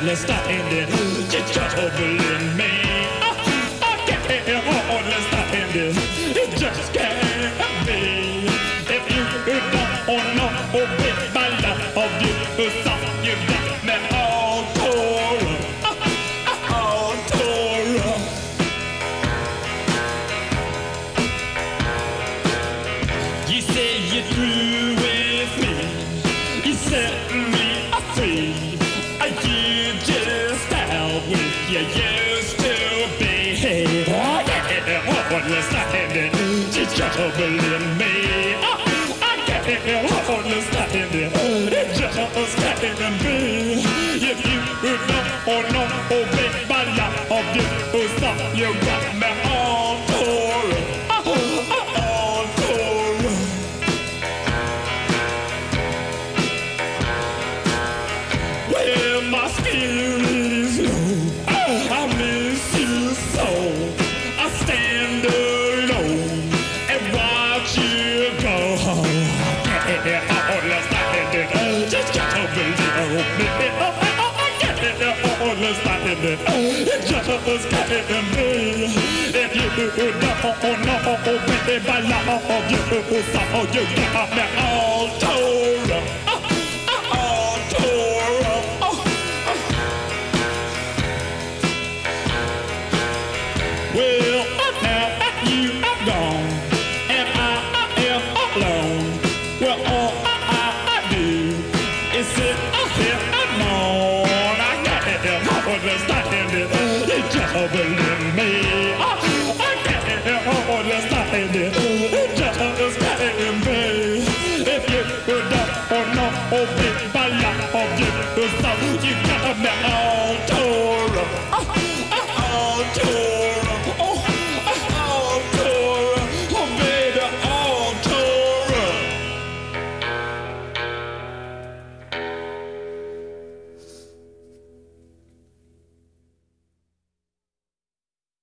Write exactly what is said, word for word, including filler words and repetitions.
understand it. You're troubling me. I can't understand it. It just can't be. If you don't know, baby, my love you, so you got me all tore up, all tore up. You say you're through with me. You set me free. You just out with you used to be. I can't understand it. She's troubling me. I can't understand it. It just can't be. If you don't know, baby, my love you, so you got me all tore up, all tore up. Well, my spirit is low. I miss you so. I stand alone and watch you go. I can't understand it. Just can't believe it. I can't understand it. It just can't be. If you don't know, baby, I love you, so you got me all tore up, all tore up. Well, now that you are gone and I am alone, well, all I, I do is sit here and moan. I can't understand it. It's troubling me.